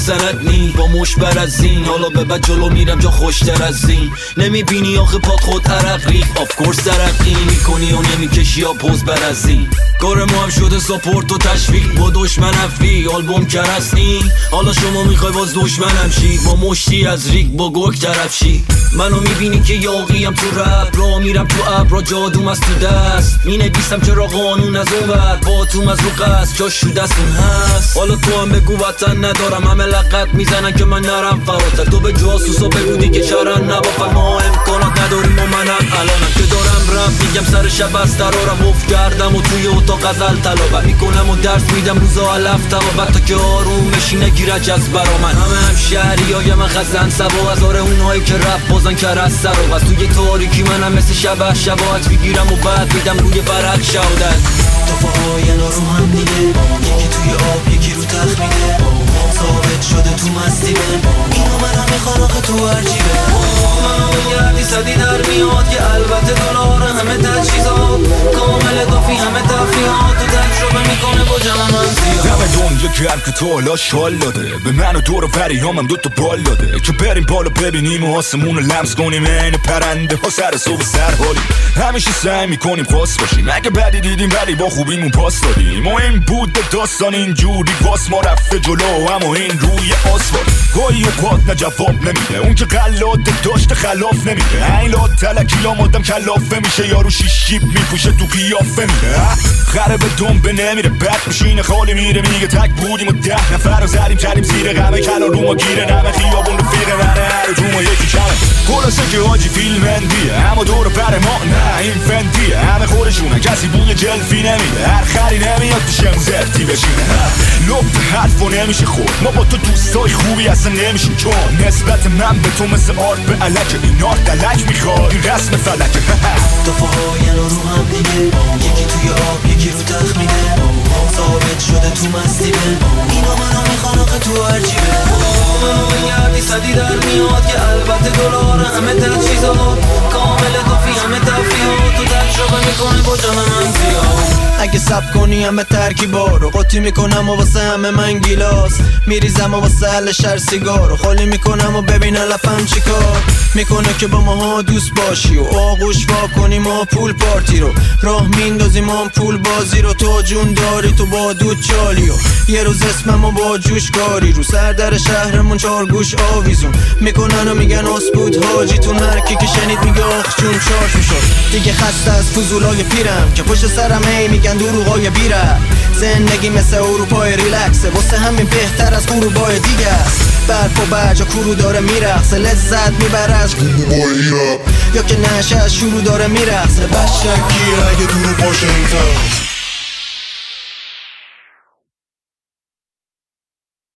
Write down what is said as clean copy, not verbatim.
سند نی با مش بر از این، حالا به بعد جلو میرم جا خوشتر از این. نمیبینی آخه پات خود عرق ریخ، آف کورس ترقی میکنی و نمیکشی یا پوز بر از این. کار ما هم شده ساپورت و تشویق با دشمن افری، آلبوم کرسنی. حالا شما میخوای باز دشمنم شی، با مشتی از ریگ با گرگ طرف شی. منو میبینی که یاقیم تو رپ، را میرم تو ابرا جادوم از تو دست. مینویسم چرا قانون از اون ور، باتوم از رو قصد جاش شو دستون هست. حالا تو هم بگو وطن ندارم، همه لقت میزنن که من نرم فراتر. تو به جاسوسا بگو دیگه شرن نبافر، ما امکانات نداریم و منم الانم که دارم رپ میگم سر شب از ترارم افت کردم و توی اتاق غزل تلاوت میکنم و درس میدم روزا علف تبابت تا که آروم بشی نگیرج از برا من. همه شهری های من خزن سبا هزار اونهایی که رپ بازن کر از سر و بس. توی تاریکی منم مثل شبه شباهت میگیرم و بعد میدم روی برق شهادت. تفاهای نارو هم دیگه، یکی توی آب یکی رو تخت میده، ثابت شده تو مستی بن اینو منم میخوان آخه تو عجیبه. منو بگردی صدی در میاد که البته دلار همه تجهیزات کامل دافی همه تفریحات تو تجربه میکنه با جمع من زیاد. دم دنیا گرم که تو حالا شال داده به من و دور و بریامم دوتا بال داده که بریم بالا ببینیم و آسمون رو لمس کنیم این پرنده ها سر صبح سر حالی. همیشه سعی میکنیم خاص باشیم، اگه بدی دیدیم ولی با خوبیمون پاس دادیم و این بود داستان اینجوری باس ما رفته جلو اما این روی آسفالت. گاهی اوقات نه جواب نمیده، اون که قلاده داشته خلاف نمیده. این لات تلکی آمادم کلافه میشه، یارو شیشیب میپوشه تو قیافه میره. خره به دنبه نمیره بد میشینه خالی میره، میگه تک بودیم و 10 نفر رو زدیم کردیم زیر غمه کنار رو ما گیره نمه خیابون رفیقه منه هر رو ما یکی کمه. خلاصه که حاجی فیلم اندیه اما دور بر ما نه این فندیه، همه خورشونه کسی بوی جلفی نمیده، هر خری نمیاد پیشمون زرتی بشینه. لب حرف و نمیشه خورد، ما با تو دوستای خوبی اصلا نمیشیم چون نسبت من به تو مثل آرد به علک، این آرد دلک میخواد این رسم فلکه. تفاهای نارو هم دیگه، یکی توی آب یکی رو تخت میده، ثابت شده تو مستی بن اینو منو میخوان آخه تو عجیبه. منو بگردی صدی در میاد که البته دلار همه تجهیزات کامل دافی همه تفریحات تو تجربه میکنه با جمع من زیاد. اگه سب کنی همه ترکیبا رو قاطی میکنم و واسه همه من گیلاس میریزم و واسه حل شر سیگار رو خالی میکنم و ببین علفم چی کار میکنه که با ماها دوست باشی و آغوش وا کنی ما پول پارتی رو راه میندازیم هم پول بازی رو. تو جون داری تو با دود چالی و یه روز اسممو با جوش کاری رو سر در شهرمون 4 گوش آویزون میکنن و میگن اسپود حاجیتون. هر کی که شنید میگه آخ جون چارش میشد دیگه خسته از فضولای پیرم که پشت سرم ای میگن دروغای بیره. زندگی مثل اروپای ریلکسه واسه همین بهتر از غروبای دیگه است. برف و برجا کرو داره میرقصه لذت میبره از غروبای ایران یا که نشه از شروع داره میرقصه. بشکی اگه دورو باشه این